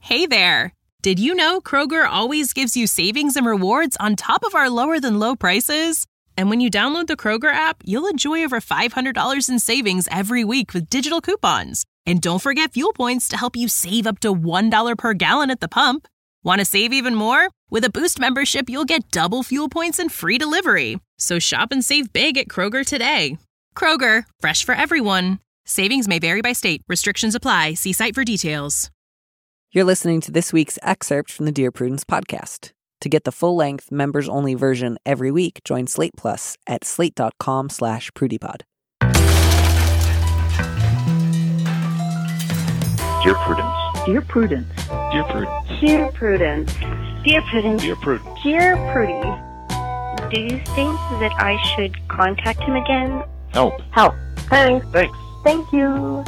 Hey there! Did you know Kroger always gives you savings and rewards on top of our lower-than-low prices? And when you download the Kroger app, you'll enjoy over $500 in savings every week with digital coupons. And don't forget fuel points to help you save up to $1 per gallon at the pump. Want to save even more? With a Boost membership, you'll get double fuel points and free delivery. So shop and save big at Kroger today. Kroger, fresh for everyone. Savings may vary by state. Restrictions apply. See site for details. You're listening to this week's excerpt from the Dear Prudence podcast. To get the full-length, members-only version every week, join Slate Plus at slate.com/prudypod. Dear Prudence. Dear Prudence. Dear Prudence. Dear Prudence. Dear Prudence. Dear Prudence. Dear Prudy. Do you think that I should contact him again? Help. Help. Thanks. Thanks. Thank you.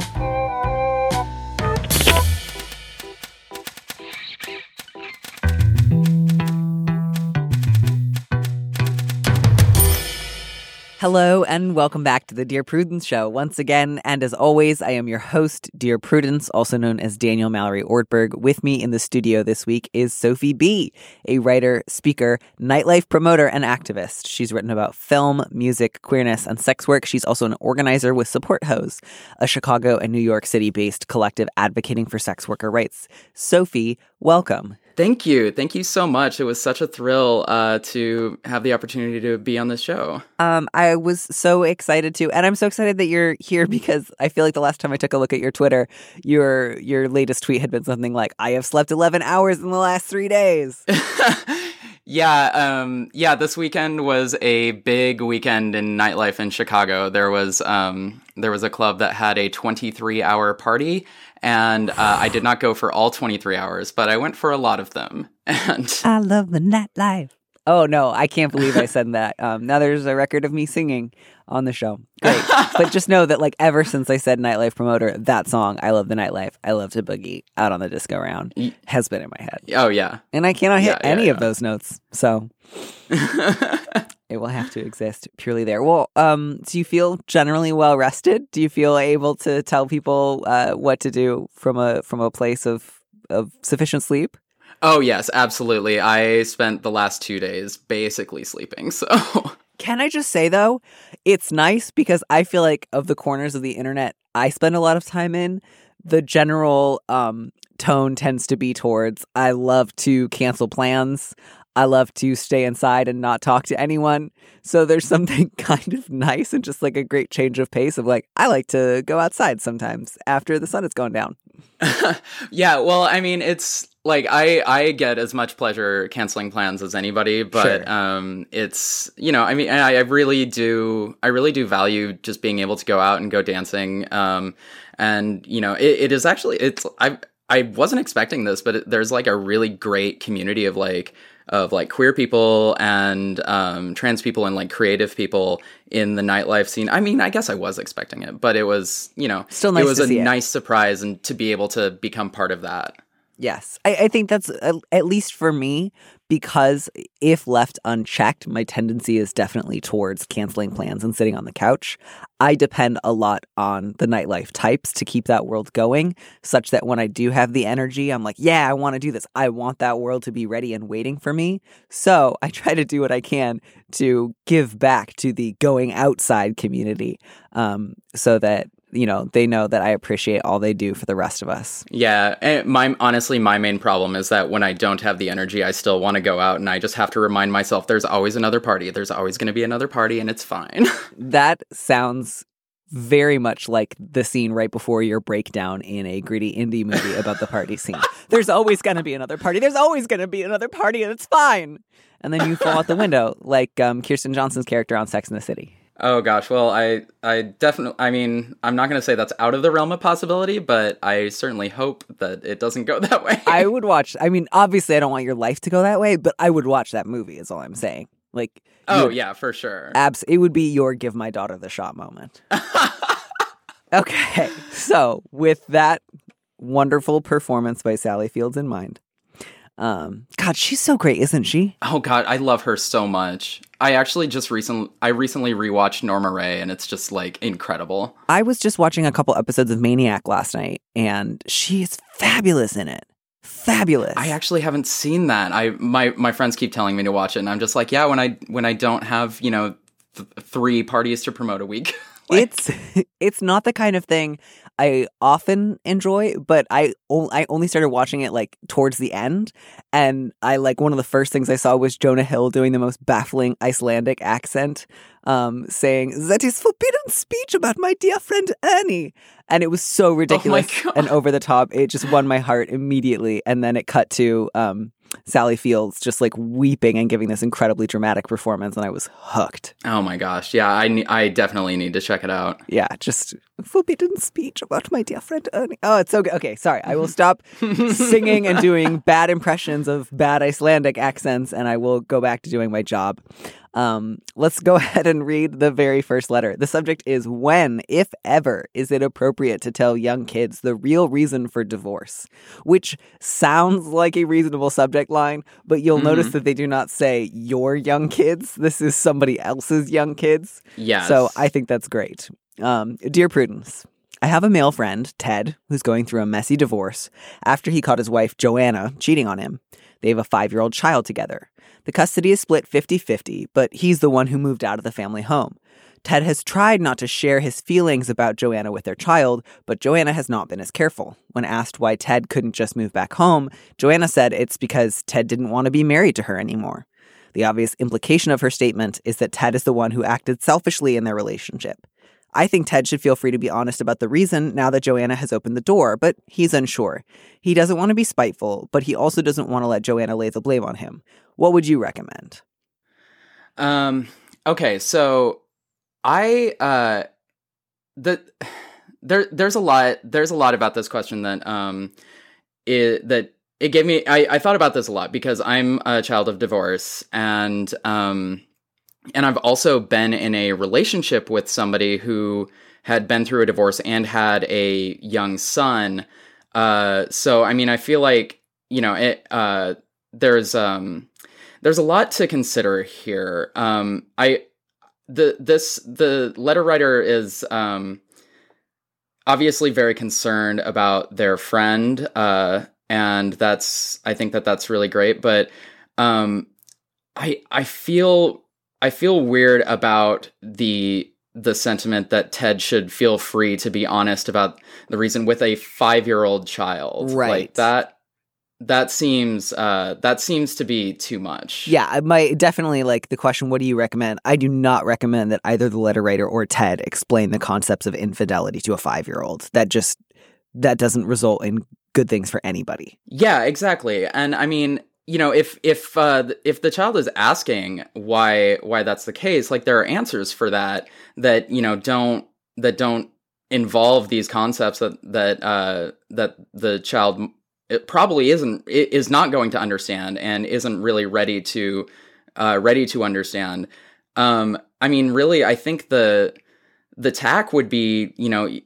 Hello and welcome back to the Dear Prudence Show once again. And as always, I am your host, Dear Prudence, also known as Daniel Mallory Ortberg. With me in the studio this week is Sophie B., a writer, speaker, nightlife promoter, and activist. She's written about film, music, queerness, and sex work. She's also an organizer with Support Hose, a Chicago and New York City-based collective advocating for sex worker rights. Sophie, welcome. Thank you. Thank you so much. It was such a thrill to have the opportunity to be on this show. I was so excited to, and I'm so excited that you're here because I feel like the last time I took a look at your Twitter, your latest tweet had been something like, I have slept 11 hours in the last 3 days. Yeah, this weekend was a big weekend in nightlife in Chicago. There was a club that had a 23-hour party, and I did not go for all 23 hours, but I went for a lot of them. And I love the nightlife. Oh, no, I can't believe I said that. Now there's a record of me singing on the show. Great. But just know that, like, ever since I said nightlife promoter, that song, I love the nightlife, I love to boogie out on the disco round, has been in my head. Oh, yeah. And I cannot hit any of those notes. So it will have to exist purely there. Well, do you feel generally well rested? Do you feel able to tell people what to do from a place of sufficient sleep? Oh, yes, absolutely. I spent the last 2 days basically sleeping, so... Can I just say, though, it's nice because I feel like of the corners of the internet I spend a lot of time in, the general tone tends to be towards, I love to cancel plans. I love to stay inside and not talk to anyone. So there's something kind of nice and just like a great change of pace of like, I like to go outside sometimes after the sun is going down. Yeah, well, I mean, it's like I get as much pleasure canceling plans as anybody, but sure. It's, you know, I mean, I really do value just being able to go out and go dancing. And, you know, it is actually, I wasn't expecting this, but there's like a really great community of queer people and trans people and like creative people in the nightlife scene. I mean, I guess I was expecting it, but it was, you know, still nice. It was a nice surprise and to be able to become part of that. Yes, I think that's, at least for me, because if left unchecked, my tendency is definitely towards canceling plans and sitting on the couch. I depend a lot on the nightlife types to keep that world going, such that when I do have the energy, I'm like, yeah, I want to do this. I want that world to be ready and waiting for me. So I try to do what I can to give back to the going outside community, so that, you know, they know that I appreciate all they do for the rest of us. Yeah. And honestly, my main problem is that when I don't have the energy, I still want to go out and I just have to remind myself there's always another party. There's always going to be another party and it's fine. That sounds very much like the scene right before your breakdown in a gritty indie movie about the party scene. There's always going to be another party. There's always going to be another party and it's fine. And then you fall out the window like Kirsten Johnson's character on Sex and the City. Oh, gosh. Well, I definitely, I mean, I'm not going to say that's out of the realm of possibility, but I certainly hope that it doesn't go that way. I would watch, I mean, obviously I don't want your life to go that way, but I would watch that movie is all I'm saying. Like, oh, yeah, for sure. It would be your give my daughter the shot moment. Okay. So with that wonderful performance by Sally Fields in mind, God, she's so great, isn't she? Oh God, I love her so much. I actually recently rewatched Norma Rae, and it's just like incredible. I was just watching a couple episodes of Maniac last night, and she is fabulous in it. Fabulous. I actually haven't seen that. My friends keep telling me to watch it, and I'm just like, yeah, when I don't have 3 parties to promote a week. It's not the kind of thing I often enjoy, but I only started watching it like towards the end, and I like one of the first things I saw was Jonah Hill doing the most baffling Icelandic accent, saying "That is forbidden speech about my dear friend Ernie," and it was so ridiculous and over the top. It just won my heart immediately, and then it cut to Sally Fields just like weeping and giving this incredibly dramatic performance, and I was hooked. Oh my gosh. Yeah, I definitely need to check it out. Yeah, just forbidden speech about my dear friend Ernie. Oh, it's so good. Okay, sorry. I will stop singing and doing bad impressions of bad Icelandic accents, and I will go back to doing my job. Let's go ahead and read the very first letter. The subject is, when, if ever, is it appropriate to tell young kids the real reason for divorce? Which sounds like a reasonable subject line, but you'll notice that they do not say your young kids. This is somebody else's young kids. Yes. So I think that's great. Dear Prudence, I have a male friend, Ted, who's going through a messy divorce after he caught his wife, Joanna, cheating on him. They have a 5-year-old child together. The custody is split 50-50, but he's the one who moved out of the family home. Ted has tried not to share his feelings about Joanna with their child, but Joanna has not been as careful. When asked why Ted couldn't just move back home, Joanna said it's because Ted didn't want to be married to her anymore. The obvious implication of her statement is that Ted is the one who acted selfishly in their relationship. I think Ted should feel free to be honest about the reason now that Joanna has opened the door, but he's unsure. He doesn't want to be spiteful, but he also doesn't want to let Joanna lay the blame on him. What would you recommend? Okay, so there's a lot about this question that it gave me. I thought about this a lot because I'm a child of divorce, and I've also been in a relationship with somebody who had been through a divorce and had a young son. So, I mean, I feel like, there's a lot to consider here. The letter writer is, obviously very concerned about their friend. And I think that's really great. But, I feel weird about the sentiment that Ted should feel free to be honest about the reason with a 5-year-old child. Right. Like that seems to be too much. Yeah, definitely like the question, what do you recommend? I do not recommend that either the letter writer or Ted explain the concepts of infidelity to a 5-year-old. That doesn't result in good things for anybody. Yeah, exactly. And I mean, if the child is asking why that's the case, like there are answers for that don't involve these concepts that the child probably is not going to understand and isn't really ready to understand. I mean, really, I think the tack would be,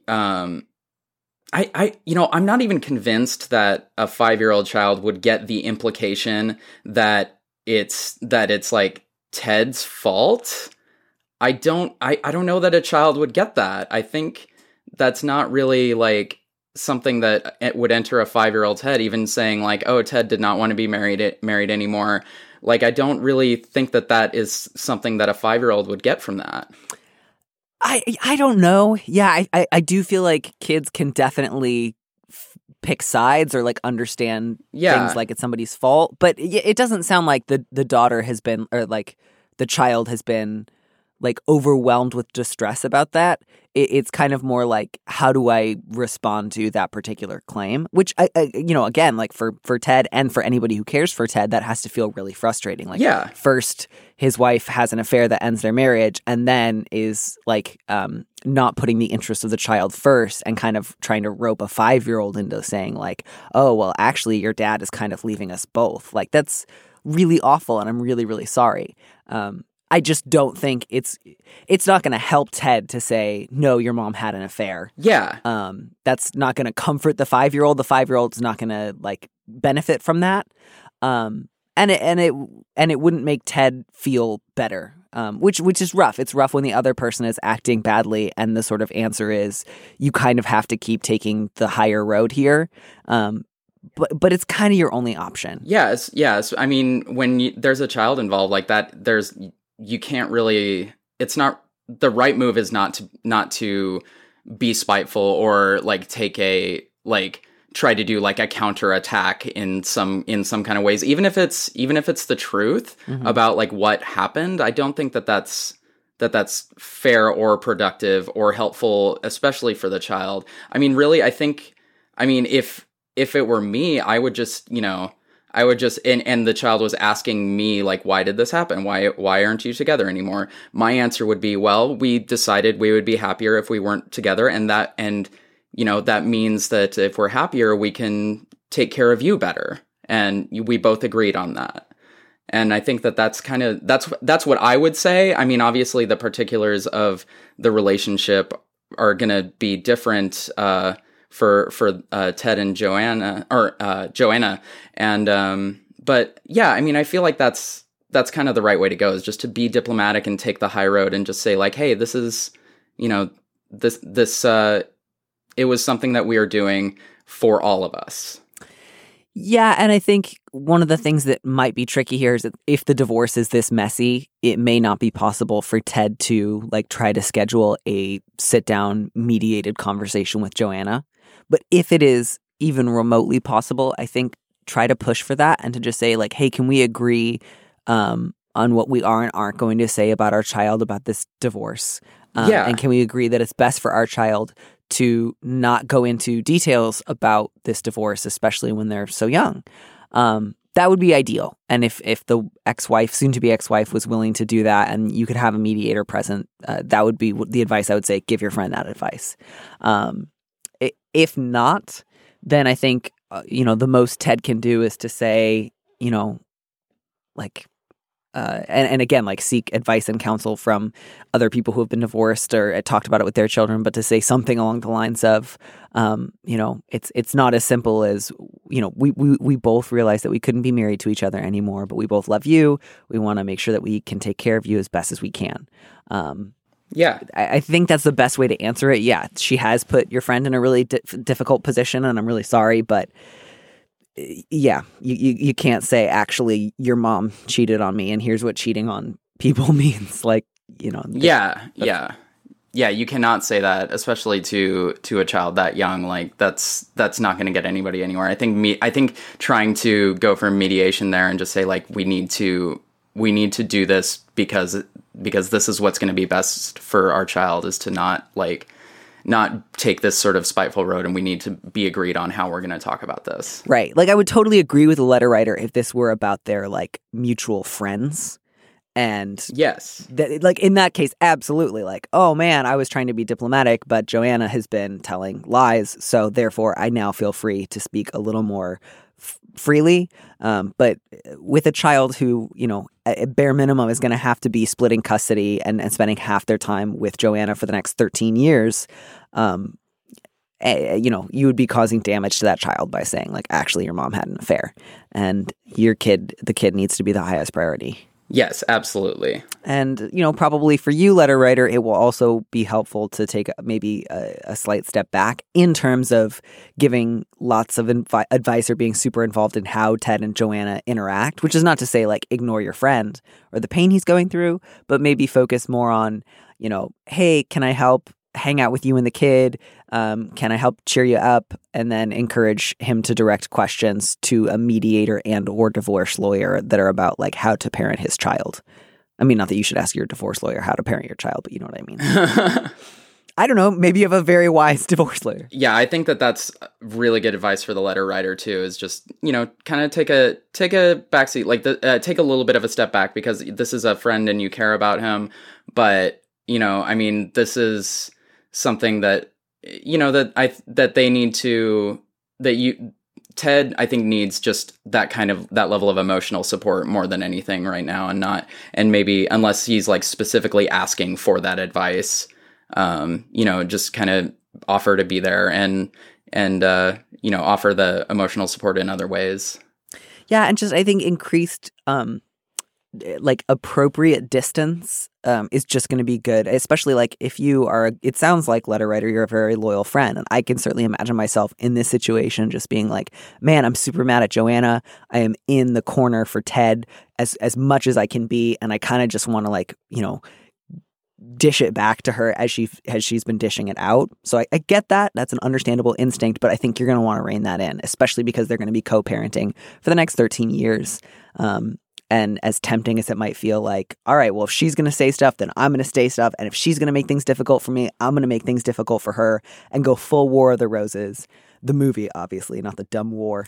I'm not even convinced that a 5-year-old child would get the implication that it's like Ted's fault. I don't know that a child would get that. I think that's not really like something that it would enter a 5-year-old's head, even saying like, oh, Ted did not want to be married anymore. Like, I don't really think that is something that a 5-year-old would get from that. I don't know. Yeah, I do feel like kids can definitely pick sides or like understand things like it's somebody's fault. But it doesn't sound like the daughter has been, or like the child has been like overwhelmed with distress about that. It's kind of more like, how do I respond to that particular claim? Which I again, like for Ted and for anybody who cares for Ted, that has to feel really frustrating. Like, first his wife has an affair that ends their marriage, and then is like not putting the interests of the child first, and kind of trying to rope a 5-year-old into saying like, oh, well, actually, your dad is kind of leaving us both. Like, that's really awful, and I'm really, really sorry. I just don't think it's not going to help Ted to say, no, your mom had an affair. Yeah. That's not going to comfort the 5-year-old. The 5-year-old's not going to like benefit from that. And it wouldn't make Ted feel better. Which is rough. It's rough when the other person is acting badly, and the sort of answer is you kind of have to keep taking the higher road here. but it's kind of your only option. Yes. I mean, when there's a child involved like that, you can't really. It's not the right move. Is not to be spiteful or like try to do like a counterattack in some kind of ways, even if it's the truth about like what happened. I don't think that's fair or productive or helpful, especially for the child. I mean, really, if it were me, I would just, and the child was asking me like, why did this happen? Why aren't you together anymore? My answer would be, well, we decided we would be happier if we weren't together. And that means that if we're happier, we can take care of you better. And we both agreed on that. And I think that's what I would say. I mean, obviously the particulars of the relationship are going to be different, for Ted and Joanna, and but yeah, I mean, I feel like that's kind of the right way to go, is just to be diplomatic and take the high road and just say like, hey, this is, this it was something that we are doing for all of us. Yeah, and I think one of the things that might be tricky here is that if the divorce is this messy, it may not be possible for Ted to like try to schedule a sit-down mediated conversation with Joanna. But if it is even remotely possible, I think try to push for that and to just say like, hey, can we agree on what we are and aren't going to say about our child about this divorce? And can we agree that it's best for our child to not go into details about this divorce, especially when they're so young? That would be ideal. And if the ex-wife, soon-to-be ex-wife, was willing to do that and you could have a mediator present, that would be the advice I would say. Give your friend that advice. If not, then I think, the most Ted can do is to say, like, and again, like seek advice and counsel from other people who have been divorced or talked about it with their children, but to say something along the lines of, it's not as simple as, we both realize that we couldn't be married to each other anymore, but we both love you. We want to make sure that we can take care of you as best as we can. Yeah, I think that's the best way to answer it. Yeah, she has put your friend in a really difficult position, and I'm really sorry, but yeah, you can't say, actually, your mom cheated on me, and here's what cheating on people means. Like, Yeah, you cannot say that, especially to a child that young. Like, that's not going to get anybody anywhere. I think trying to go for mediation there and just say like, we need to do this because this is what's going to be best for our child, is to not take this sort of spiteful road, and we need to be agreed on how we're going to talk about this. Right. Like, I would totally agree with the letter writer if this were about their like mutual friends. And yes, like in that case, absolutely. Like, oh man, I was trying to be diplomatic, but Joanna has been telling lies. So therefore I now feel free to speak a little more freely. But with a child who, at bare minimum is going to have to be splitting custody and spending half their time with Joanna for the next 13 years, you would be causing damage to that child by saying like, actually, your mom had an affair and the kid needs to be the highest priority. Yes, absolutely. And, probably for you, letter writer, it will also be helpful to take maybe a slight step back in terms of giving lots of advice or being super involved in how Ted and Joanna interact, which is not to say like ignore your friend or the pain he's going through, but maybe focus more on, hey, can I help hang out with you and the kid? Can I help cheer you up? And then encourage him to direct questions to a mediator and or divorce lawyer that are about like how to parent his child. I mean, not that you should ask your divorce lawyer how to parent your child, but you know what I mean. I don't know. Maybe you have a very wise divorce lawyer. Yeah, I think that's really good advice for the letter writer too, is just, kind of take a backseat, like take a little bit of a step back, because this is a friend and you care about him. But, this is something that, Ted, I think, needs just that level of emotional support more than anything right now, and maybe unless he's like specifically asking for that advice, just kind of offer to be there and offer the emotional support in other ways. Yeah. And just, I think increased, like appropriate distance is just going to be good, especially like if you are, it sounds like, letter writer, you're a very loyal friend. And I can certainly imagine myself in this situation just being like, man, I'm super mad at Joanna. I am in the corner for Ted as much as I can be. And I kind of just want to, like, you know, dish it back to her as she's been dishing it out. So I get that. That's an understandable instinct, but I think you're going to want to rein that in, especially because they're going to be co-parenting for the next 13 years. And as tempting as it might feel, like, all right, well, if she's going to say stuff, then I'm going to say stuff. And if she's going to make things difficult for me, I'm going to make things difficult for her and go full War of the Roses. The movie, obviously, not the dumb war.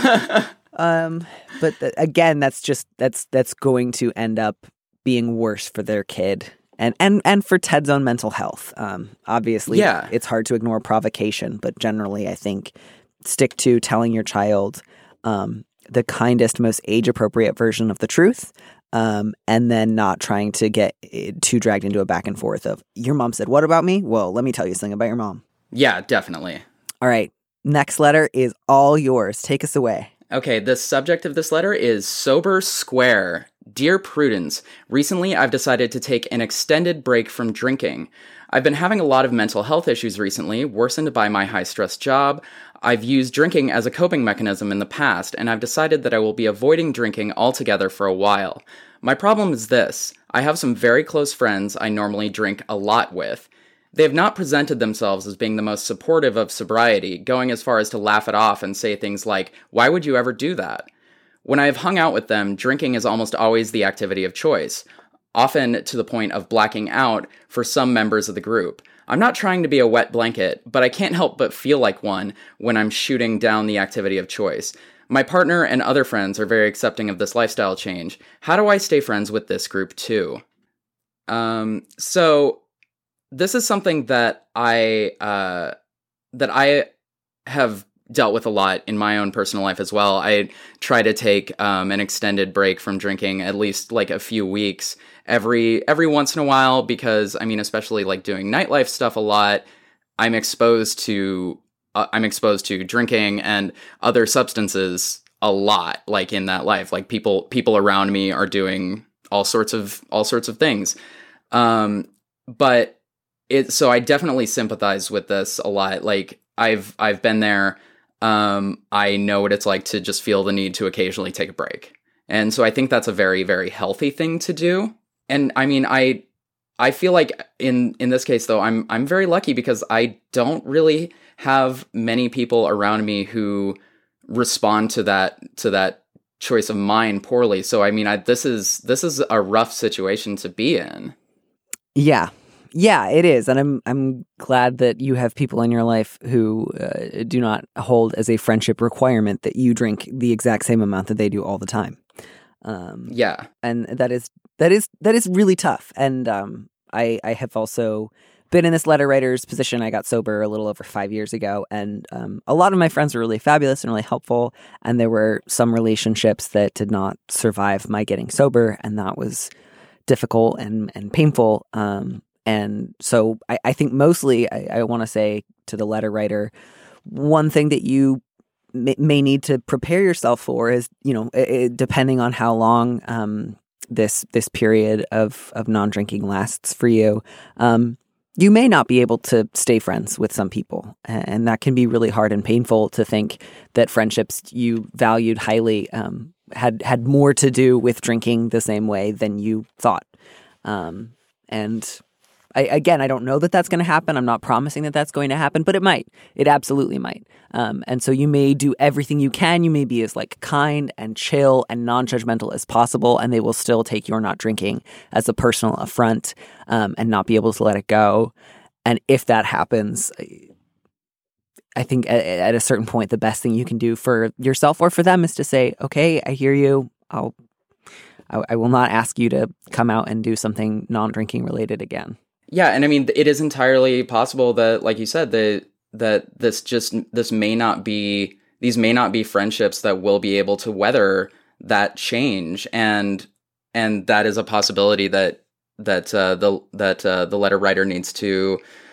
But again, that's going to end up being worse for their kid and for Ted's own mental health. Obviously, It's hard to ignore provocation, but generally, I think stick to telling your child the kindest, most age-appropriate version of the truth, and then not trying to get too dragged into a back and forth of, your mom said what about me? Well, let me tell you something about your mom. Yeah, definitely. All right. Next letter is all yours. Take us away. Okay, the subject of this letter is Sober Square. Dear Prudence, recently I've decided to take an extended break from drinking. I've been having a lot of mental health issues recently, worsened by my high-stress job. I've used drinking as a coping mechanism in the past, and I've decided that I will be avoiding drinking altogether for a while. My problem is this. I have some very close friends I normally drink a lot with. They have not presented themselves as being the most supportive of sobriety, going as far as to laugh it off and say things like, "Why would you ever do that?" When I have hung out with them, drinking is almost always the activity of choice, often to the point of blacking out for some members of the group. I'm not trying to be a wet blanket, but I can't help but feel like one when I'm shooting down the activity of choice. My partner and other friends are very accepting of this lifestyle change. How do I stay friends with this group too? So this is something that I have dealt with a lot in my own personal life as well. I try to take an extended break from drinking, at least like a few weeks every once in a while, because I mean, especially like doing nightlife stuff a lot, I'm exposed to drinking and other substances a lot, like in that life. Like people around me are doing all sorts of things. But so I definitely sympathize with this a lot. Like I've been there. I know what it's like to just feel the need to occasionally take a break. And so I think that's a very, very healthy thing to do. And I mean, I feel like in this case though, I'm very lucky because I don't really have many people around me who respond to that choice of mine poorly. So I mean, this is a rough situation to be in. Yeah, it is. And I'm glad that you have people in your life who do not hold as a friendship requirement that you drink the exact same amount that they do all the time. Yeah. And that is really tough. And I have also been in this letter writer's position. I got sober a little over 5 years ago, and a lot of my friends were really fabulous and really helpful. And there were some relationships that did not survive my getting sober, and that was difficult and painful. And so I think mostly I want to say to the letter writer, one thing that you may need to prepare yourself for is, you know, depending on how long this period of non-drinking lasts for you, you may not be able to stay friends with some people. And that can be really hard and painful to think that friendships you valued highly had more to do with drinking the same way than you thought. And I don't know that that's going to happen. I'm not promising that that's going to happen, but it might. It absolutely might. And so you may do everything you can. You may be as like kind and chill and non-judgmental as possible, and they will still take your not drinking as a personal affront and not be able to let it go. And if that happens, I think at a certain point, the best thing you can do for yourself or for them is to say, okay, I hear you. I will not ask you to come out and do something non-drinking related again. Yeah, and I mean, it is entirely possible that, like you said, that these may not be friendships that will be able to weather that change, and that is a possibility that the letter writer needs to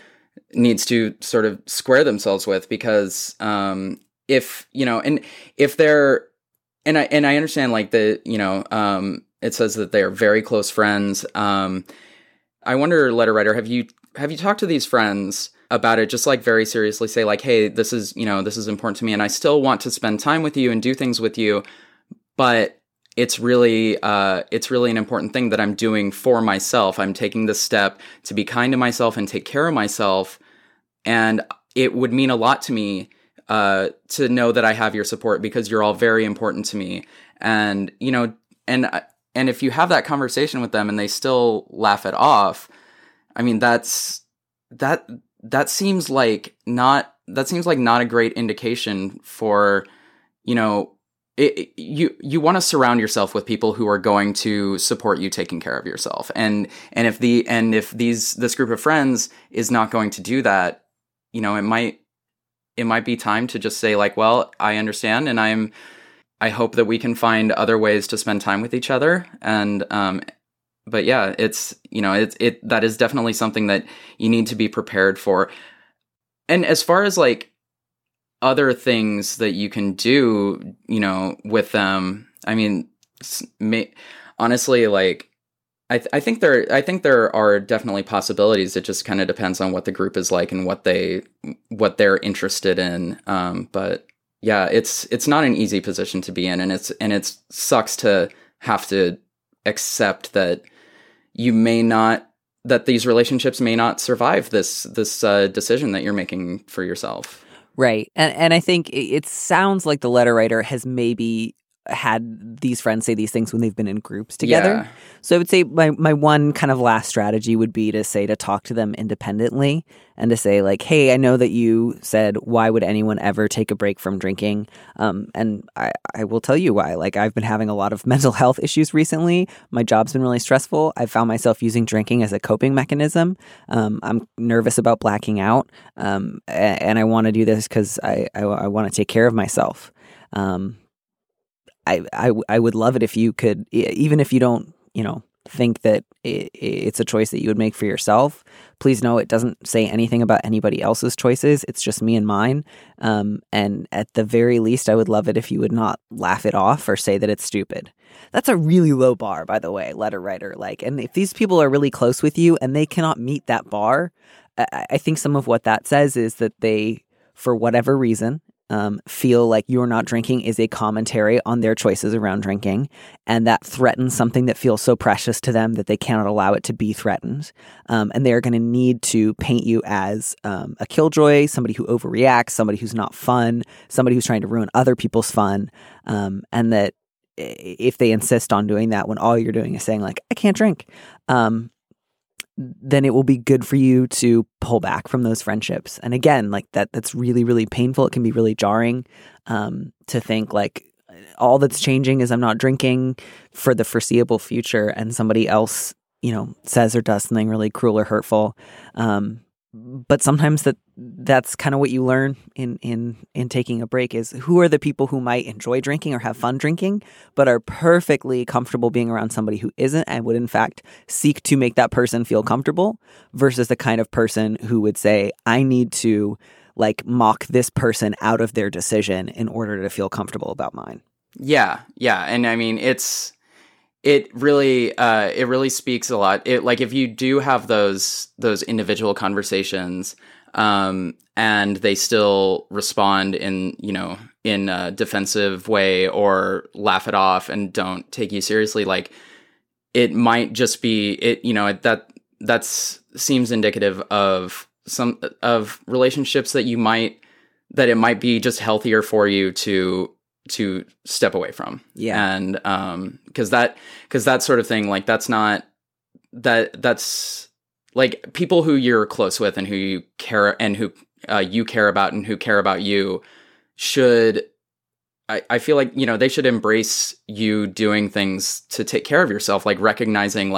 sort of square themselves with, because if you know, and if they're and I understand, like, the, you know, it says that they are very close friends. I wonder, letter writer, have you talked to these friends about it? Just like very seriously say like, hey, this is important to me and I still want to spend time with you and do things with you, but it's really an important thing that I'm doing for myself. I'm taking this step to be kind to myself and take care of myself. And it would mean a lot to me to know that I have your support because you're all very important to me. And, and if you have that conversation with them and they still laugh it off, I mean, that seems like not a great indication for, you want to surround yourself with people who are going to support you taking care of yourself. And if this group of friends is not going to do that, it might be time to just say like, well, I understand. And I hope that we can find other ways to spend time with each other. And, but yeah, that is definitely something that you need to be prepared for. And as far as like other things that you can do, with them, I mean, honestly, like, I think there are definitely possibilities. It just kind of depends on what the group is like and what they're interested in. But yeah, it's not an easy position to be in, and it sucks to have to accept that that these relationships may not survive this decision that you're making for yourself. Right. And I think it sounds like the letter writer has maybe had these friends say these things when they've been in groups together. Yeah. So I would say my one kind of last strategy would be to talk to them independently and to say like, hey, I know that you said, why would anyone ever take a break from drinking? And I will tell you why. Like, I've been having a lot of mental health issues recently. My job's been really stressful. I've found myself using drinking as a coping mechanism. I'm nervous about blacking out. And I want to do this because I want to take care of myself. I would love it if you could, even if you don't, think that it's a choice that you would make for yourself. Please know it doesn't say anything about anybody else's choices. It's just me and mine. And at the very least, I would love it if you would not laugh it off or say that it's stupid. That's a really low bar, by the way, letter writer. Like, and if these people are really close with you and they cannot meet that bar, I think some of what that says is that they, for whatever reason, feel like you're not drinking is a commentary on their choices around drinking, and that threatens something that feels so precious to them that they cannot allow it to be threatened. And they're going to need to paint you as a killjoy, somebody who overreacts, somebody who's not fun, somebody who's trying to ruin other people's fun. And that if they insist on doing that when all you're doing is saying like, I can't drink, then it will be good for you to pull back from those friendships. And again, like that's really, really painful. It can be really jarring to think like all that's changing is I'm not drinking for the foreseeable future, and somebody else, says or does something really cruel or hurtful. But sometimes that's kind of what you learn in taking a break is who are the people who might enjoy drinking or have fun drinking, but are perfectly comfortable being around somebody who isn't and would in fact seek to make that person feel comfortable, versus the kind of person who would say, I need to like mock this person out of their decision in order to feel comfortable about mine. Yeah. Yeah. And I mean, it really speaks a lot. Like if you do have those individual conversations, and they still respond in a defensive way or laugh it off and don't take you seriously, like it might just be that seems indicative of of relationships that it might be just healthier for you to step away from. Yeah. And because that sort of thing, like that's like people who you're close with and who you care and who you care about and who care about you should, I feel like, they should embrace you doing things to take care of yourself, like recognizing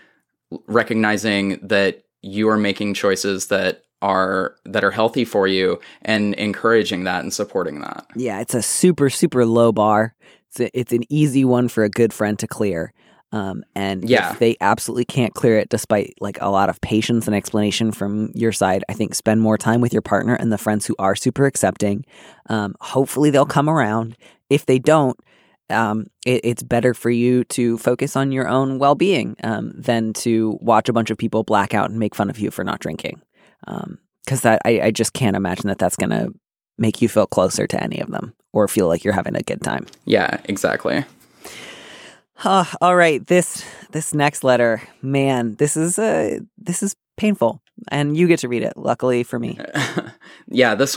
that you are making choices that are healthy for you and encouraging that and supporting that. Yeah, it's a super, super low bar. It's an easy one for a good friend to clear. And if they absolutely can't clear it despite like a lot of patience and explanation from your side, I think spend more time with your partner and the friends who are super accepting. Hopefully they'll come around. If they don't, it's better for you to focus on your own well-being than to watch a bunch of people black out and make fun of you for not drinking. Because I just can't imagine that that's going to make you feel closer to any of them or feel like you're having a good time. Yeah, exactly. All right, this next letter, man, this is painful, and you get to read it. Luckily for me. Yeah, this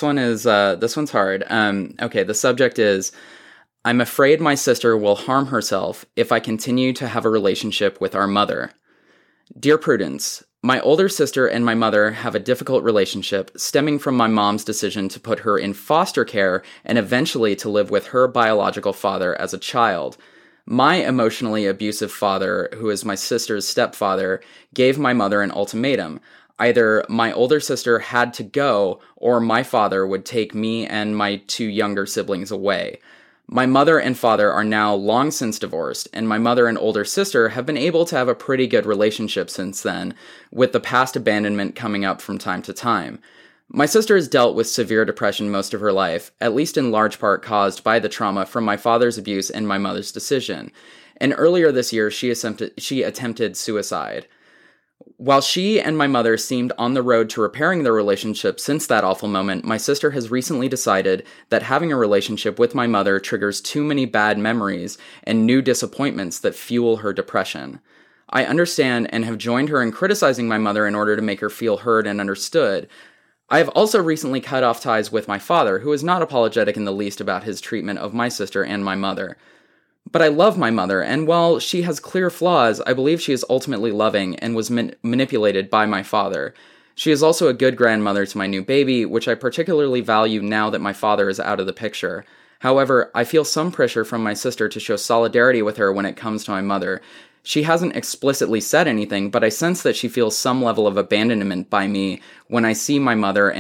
one's hard. Okay, the subject is, I'm afraid my sister will harm herself if I continue to have a relationship with our mother. Dear Prudence, my older sister and my mother have a difficult relationship stemming from my mom's decision to put her in foster care and eventually to live with her biological father as a child. My emotionally abusive father, who is my sister's stepfather, gave my mother an ultimatum. Either my older sister had to go, or my father would take me and my 2 younger siblings away. My mother and father are now long since divorced, and my mother and older sister have been able to have a pretty good relationship since then, with the past abandonment coming up from time to time. My sister has dealt with severe depression most of her life, at least in large part caused by the trauma from my father's abuse and my mother's decision. And earlier this year, she attempted suicide. While she and my mother seemed on the road to repairing their relationship since that awful moment, my sister has recently decided that having a relationship with my mother triggers too many bad memories and new disappointments that fuel her depression. I understand and have joined her in criticizing my mother in order to make her feel heard and understood. I have also recently cut off ties with my father, who is not apologetic in the least about his treatment of my sister and my mother. But I love my mother, and while she has clear flaws, I believe she is ultimately loving and was manipulated by my father. She is also a good grandmother to my new baby, which I particularly value now that my father is out of the picture. However, I feel some pressure from my sister to show solidarity with her when it comes to my mother. She hasn't explicitly said anything, but I sense that she feels some level of abandonment by me when I see my mother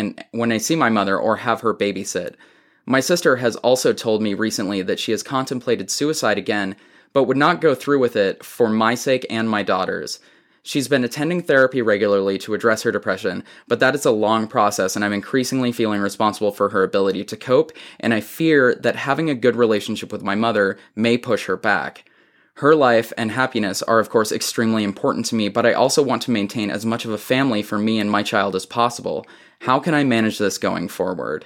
or have her babysit. My sister has also told me recently that she has contemplated suicide again, but would not go through with it for my sake and my daughter's. She's been attending therapy regularly to address her depression, but that is a long process, and I'm increasingly feeling responsible for her ability to cope, and I fear that having a good relationship with my mother may push her back. Her life and happiness are, of course, extremely important to me, but I also want to maintain as much of a family for me and my child as possible. How can I manage this going forward?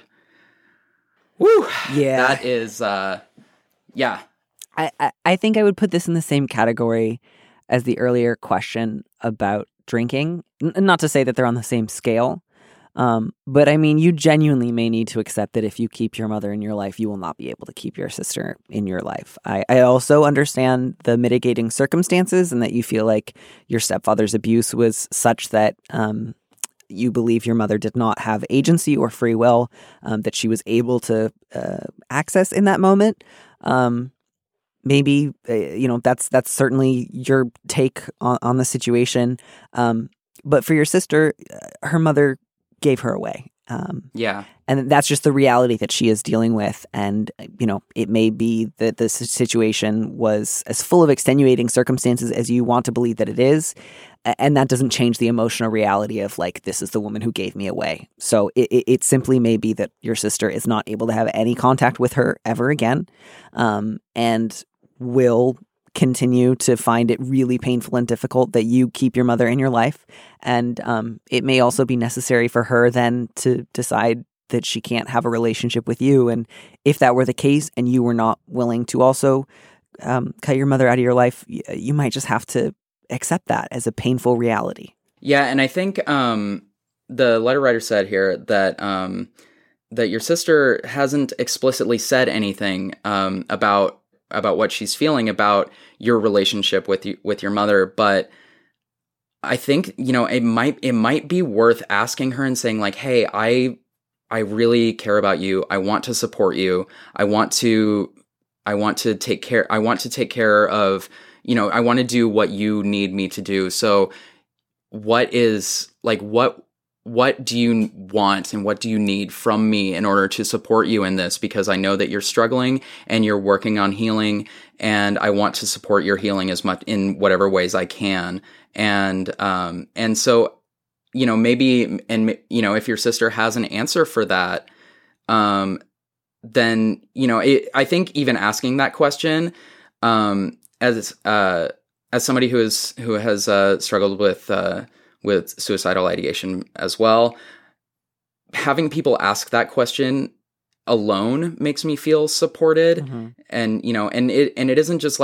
Woo! Yeah. That is, yeah. I think I would put this in the same category as the earlier question about drinking. Not to say that they're on the same scale, but I mean, you genuinely may need to accept that if you keep your mother in your life, you will not be able to keep your sister in your life. I also understand the mitigating circumstances and that you feel like your stepfather's abuse was such that you believe your mother did not have agency or free will that she was able to access in that moment. Maybe, that's certainly your take on the situation. But for your sister, her mother gave her away. Yeah. And that's just the reality that she is dealing with. And, it may be that the situation was as full of extenuating circumstances as you want to believe that it is. And that doesn't change the emotional reality of, like, this is the woman who gave me away. So it simply may be that your sister is not able to have any contact with her ever again, and will continue to find it really painful and difficult that you keep your mother in your life. And it may also be necessary for her then to decide that she can't have a relationship with you. And if that were the case and you were not willing to also cut your mother out of your life, you might just have to accept that as a painful reality. Yeah, and I think the letter writer said here that that your sister hasn't explicitly said anything about what she's feeling about your relationship with your mother, but I think it might be worth asking her and saying, like, hey, I really care about you. I want to support you. I want to take care of, I want to do what you need me to do. So what do you want and what do you need from me in order to support you in this? Because I know that you're struggling and you're working on healing, and I want to support your healing as much in whatever ways I can. And so, maybe, if your sister has an answer for that, then, I think even asking that question, as somebody who has struggled with suicidal ideation as well, having people ask that question alone makes me feel supported. Mm-hmm. And, and it isn't just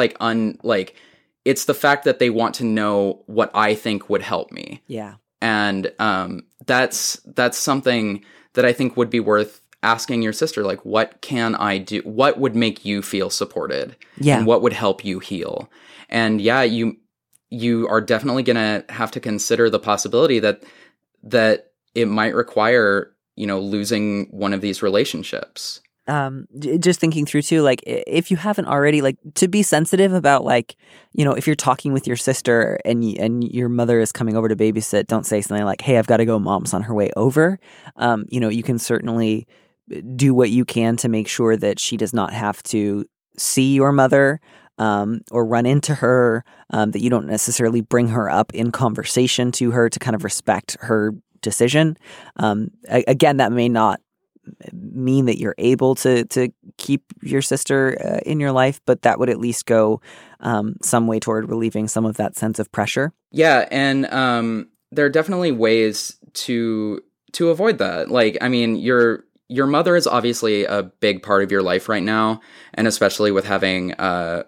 it's the fact that they want to know what I think would help me. Yeah. And, that's something that I think would be worth asking your sister, like, what can I do? What would make you feel supported? Yeah. And what would help you heal? And yeah, you are definitely going to have to consider the possibility that it might require, losing one of these relationships. Just thinking through too, like, if you haven't already, like, to be sensitive about, like, if you're talking with your sister and your mother is coming over to babysit, don't say something like, "Hey, I've got to go. Mom's on her way over." You can certainly do what you can to make sure that she does not have to see your mother or run into her, that you don't necessarily bring her up in conversation to her to kind of respect her decision. Again, that may not mean that you're able to keep your sister in your life, but that would at least go some way toward relieving some of that sense of pressure. Yeah, and there are definitely ways to avoid that. Like, I mean, your mother is obviously a big part of your life right now, and especially with having a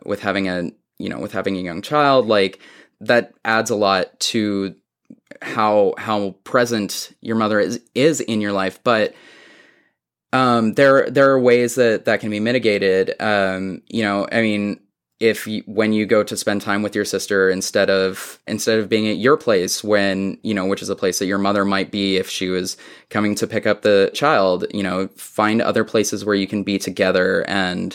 young child, like, that adds a lot to how present your mother is in your life. But there are ways that can be mitigated. I mean, when you go to spend time with your sister, instead of being at your place, which is a place that your mother might be if she was coming to pick up the child, find other places where you can be together. And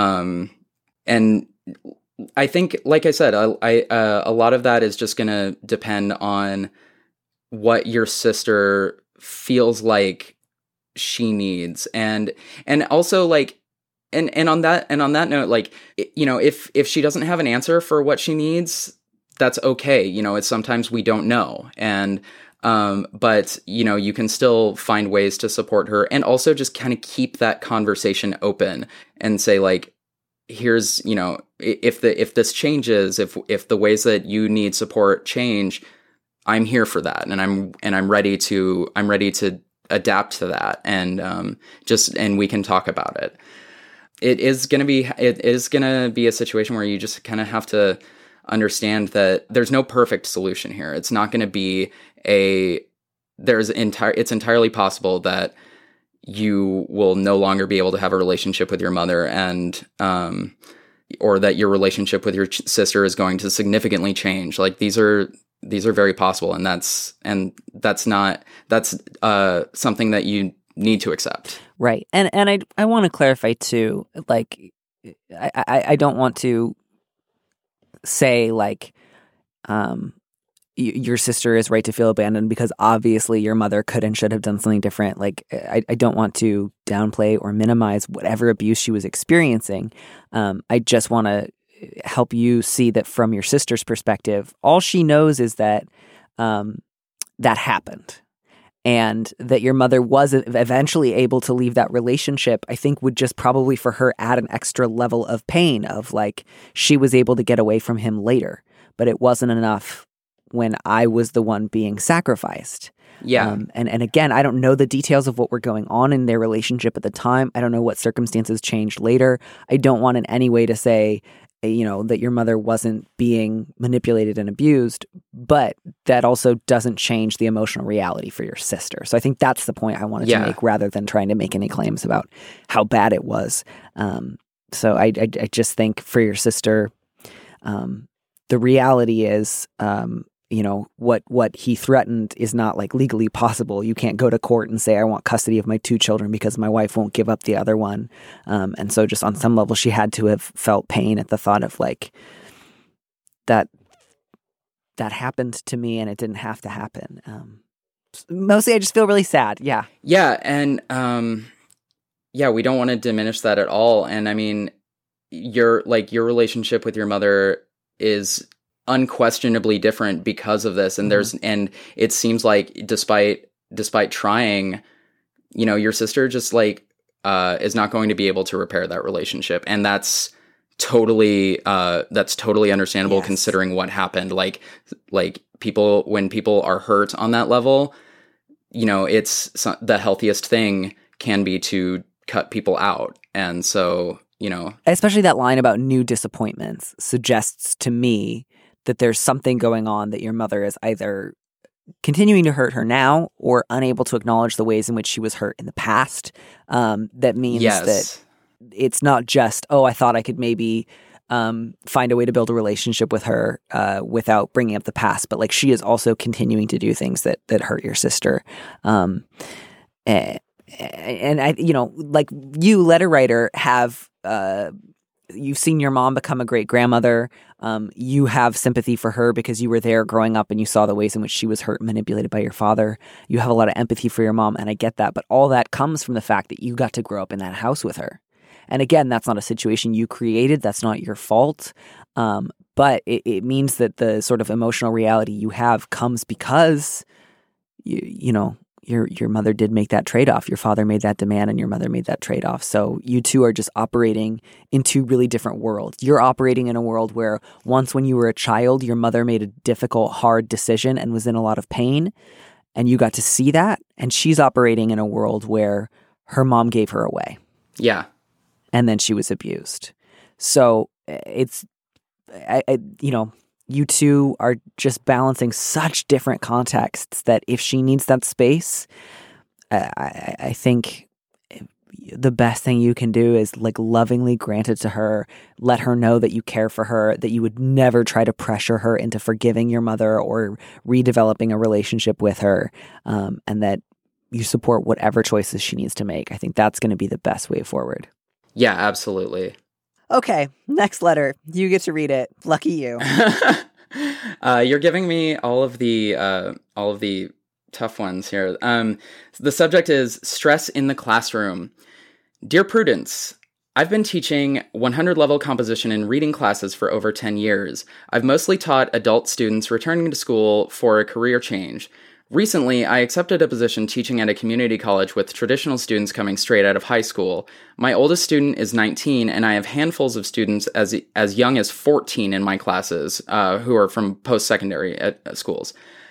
I think, like I said, a lot of that is just going to depend on what your sister feels like she needs. And also, like, and on that note, like, if she doesn't have an answer for what she needs, that's okay. It's sometimes we don't know. And, but you can still find ways to support her, and also just kind of keep that conversation open and say, like, here's, if this changes, if the ways that you need support change, I'm here for that. And I'm ready to adapt to that. And, and we can talk about it. It is going to be a situation where you just kind of have to understand that there's no perfect solution here. It's not going to be it's entirely possible that you will no longer be able to have a relationship with your mother, and, or that your relationship with your sister is going to significantly change. Like, these are very possible. And that's something that you need to accept. Right. And I want to clarify too, like, I don't want to say, like, your sister is right to feel abandoned because obviously your mother could and should have done something different. Like, I don't want to downplay or minimize whatever abuse she was experiencing. I just want to help you see that from your sister's perspective, all she knows is that that happened. And that your mother was eventually able to leave that relationship, I think would just probably for her add an extra level of pain of, like, she was able to get away from him later, but it wasn't enough when I was the one being sacrificed. Yeah. And again, I don't know the details of what were going on in their relationship at the time. I don't know what circumstances changed later. I don't want in any way to say, that your mother wasn't being manipulated and abused, but that also doesn't change the emotional reality for your sister. So I think that's the point I wanted to make, rather than trying to make any claims about how bad it was. So I just think for your sister, the reality is, what he threatened is not, like, legally possible. You can't go to court and say, I want custody of my 2 children because my wife won't give up the other one. And so just on some level, she had to have felt pain at the thought of, like, that happened to me and it didn't have to happen. Mostly I just feel really sad. Yeah. Yeah. And, we don't want to diminish that at all. And I mean, your relationship with your mother is unquestionably different because of this. And and it seems like despite trying, your sister just, like, going to be able to repair that relationship, and that's totally understandable. Yes. Considering what happened. Like when people are hurt on that level, it's the healthiest thing can be to cut people out. And so, especially that line about new disappointments suggests to me that there's something going on, that your mother is either continuing to hurt her now or unable to acknowledge the ways in which she was hurt in the past. That means that it's not just, I thought I could maybe find a way to build a relationship with her without bringing up the past, but like she is also continuing to do things that hurt your sister. And I, like you, letter writer, have you've seen your mom become a great grandmother. You have sympathy for her because you were there growing up and you saw the ways in which she was hurt and manipulated by your father. You have a lot of empathy for your mom, and I get that. But all that comes from the fact that you got to grow up in that house with her. And again, that's not a situation you created. That's not your fault. But it means that the sort of emotional reality you have comes because your mother did make that trade-off. Your father made that demand and your mother made that trade-off. So you two are just operating in two really different worlds. You're operating in a world where once when you were a child, your mother made a difficult, hard decision and was in a lot of pain, and you got to see that. And she's operating in a world where her mom gave her away. Yeah. And then she was abused. So you two are just balancing such different contexts that if she needs that space, I think the best thing you can do is like lovingly grant it to her, let her know that you care for her, that you would never try to pressure her into forgiving your mother or redeveloping a relationship with her, and that you support whatever choices she needs to make. I think that's going to be the best way forward. Yeah, absolutely. Okay, next letter. You get to read it. Lucky you. You're giving me all of the tough ones here. The subject is stress in the classroom. Dear Prudence, I've been teaching 100-level composition and reading classes for over 10 years. I've mostly taught adult students returning to school for a career change. Recently, I accepted a position teaching at a community college with traditional students coming straight out of high school. My oldest student is 19, and I have handfuls of students as young as 14 in my classes who are from post-secondary at schools.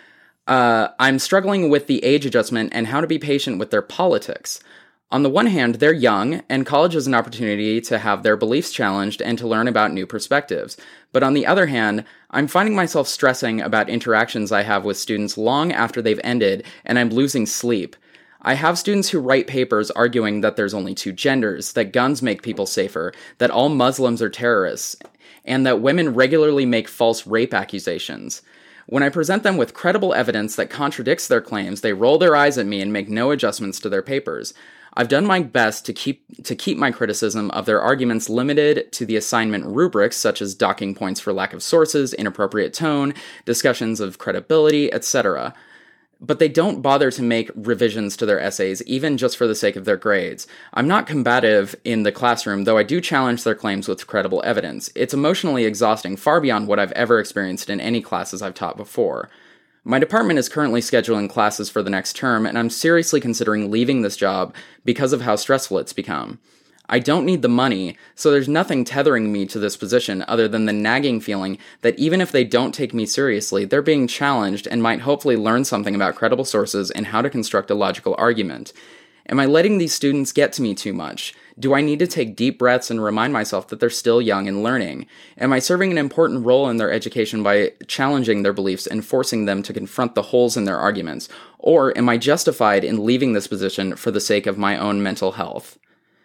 I'm struggling with the age adjustment and how to be patient with their politics. On the one hand, they're young, and college is an opportunity to have their beliefs challenged and to learn about new perspectives. But on the other hand, I'm finding myself stressing about interactions I have with students long after they've ended, and I'm losing sleep. I have students who write papers arguing that there's only two genders, that guns make people safer, that all Muslims are terrorists, and that women regularly make false rape accusations. When I present them with credible evidence that contradicts their claims, they roll their eyes at me and make no adjustments to their papers. I've done my best to keep my criticism of their arguments limited to the assignment rubrics, such as docking points for lack of sources, inappropriate tone, discussions of credibility, etc. But they don't bother to make revisions to their essays, even just for the sake of their grades. I'm not combative in the classroom, though I do challenge their claims with credible evidence. It's emotionally exhausting, far beyond what I've ever experienced in any classes I've taught before. My department is currently scheduling classes for the next term, and I'm seriously considering leaving this job because of how stressful it's become. I don't need the money, so there's nothing tethering me to this position other than the nagging feeling that even if they don't take me seriously, they're being challenged and might hopefully learn something about credible sources and how to construct a logical argument. Am I letting these students get to me too much? Do I need to take deep breaths and remind myself that they're still young and learning? Am I serving an important role in their education by challenging their beliefs and forcing them to confront the holes in their arguments? Or am I justified in leaving this position for the sake of my own mental health?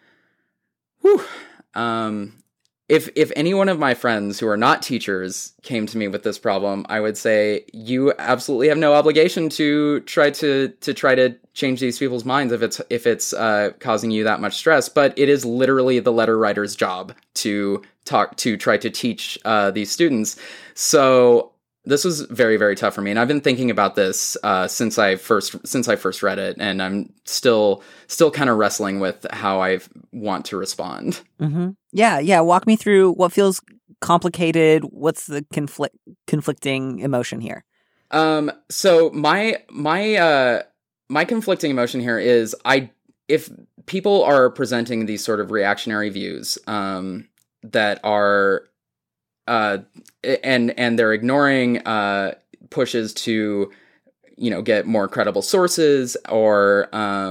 Whew. If any one of my friends who are not teachers came to me with this problem, I would say you absolutely have no obligation to try to change these people's minds if it's causing you that much stress. But it is literally the letter writer's job to try to teach these students. So this was very, very tough for me, and I've been thinking about this since I first read it, and I'm still kind of wrestling with how I want to respond. Mm-hmm. Yeah. Walk me through what feels complicated. What's the conflicting emotion here? So my conflicting emotion here is if people are presenting these sort of reactionary views that are and they're ignoring pushes to get more credible sources or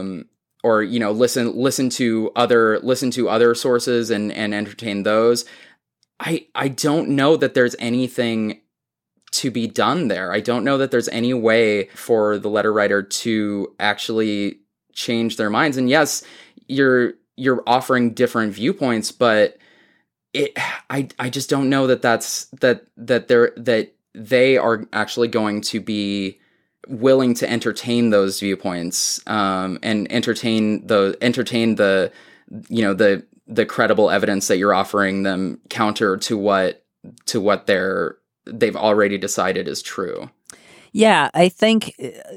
listen to other sources and entertain those, I don't know that there's anything to be done there. I don't know that there's any way for the letter writer to actually change their minds. And yes, you're offering different viewpoints, but I just don't know that they are actually going to be willing to entertain those viewpoints and entertain the credible evidence that you're offering them counter to what they've already decided is true. Yeah, I think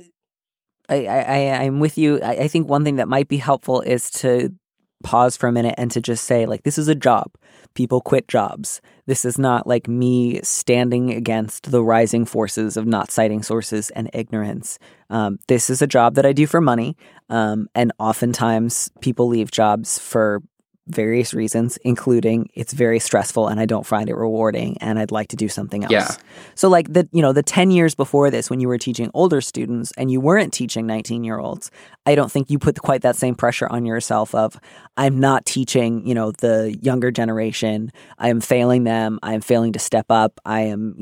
I'm with you. I think one thing that might be helpful is to pause for a minute and to just say, like, this is a job. People quit jobs. This is not like me standing against the rising forces of not citing sources and ignorance. This is a job that I do for money. And oftentimes people leave jobs for various reasons, including it's very stressful and I don't find it rewarding and I'd like to do something else. Yeah. So like the 10 years before this, when you were teaching older students and you weren't teaching 19-year-olds, I don't think you put quite that same pressure on yourself of, I'm not teaching, the younger generation. I am failing them. I am failing to step up. I am,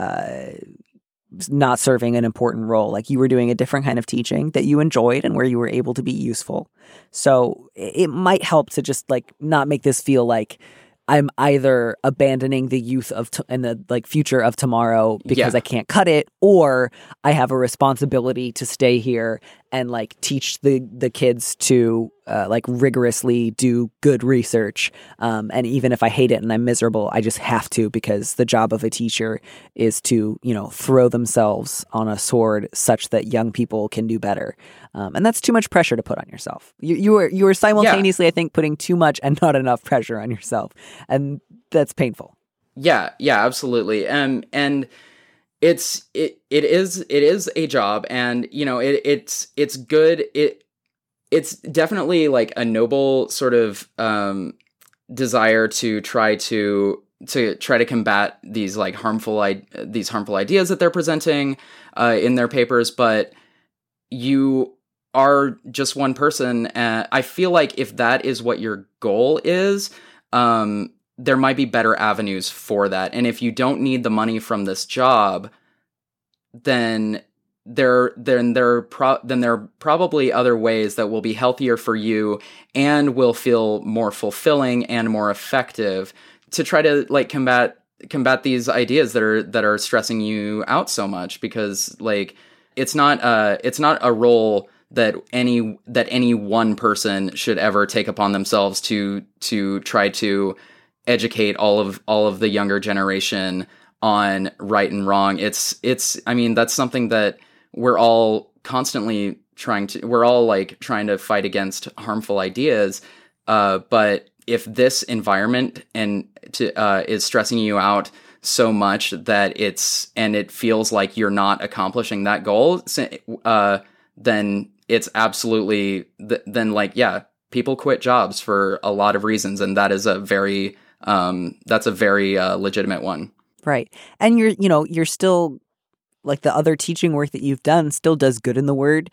not serving an important role. Like, you were doing a different kind of teaching that you enjoyed and where you were able to be useful. So it might help to just like not make this feel like I'm either abandoning the youth and the future of tomorrow because I can't cut it, or I have a responsibility to stay here and teach the kids to rigorously do good research. And even if I hate it and I'm miserable, I just have to, because the job of a teacher is to, throw themselves on a sword such that young people can do better. And that's too much pressure to put on yourself. You were simultaneously, I think, putting too much and not enough pressure on yourself. And that's painful. Yeah, absolutely. And it is a job, and it's good. It's definitely a noble sort of desire to try to combat these harmful ideas that they're presenting in their papers, but you are just one person. I feel like if that is what your goal is, there might be better avenues for that. And if you don't need the money from this job, then there are probably other ways that will be healthier for you and will feel more fulfilling and more effective to try to combat these ideas that are stressing you out so much. Because it's not a role that any one person should ever take upon themselves to try to educate all of the younger generation on right and wrong. I mean, that's something that we're all constantly trying to fight against harmful ideas. But if this environment is stressing you out so much that it feels like you're not accomplishing that goal, then it's absolutely, people quit jobs for a lot of reasons. And that is a very legitimate one. Right. And you're still, the other teaching work that you've done still does good in the world.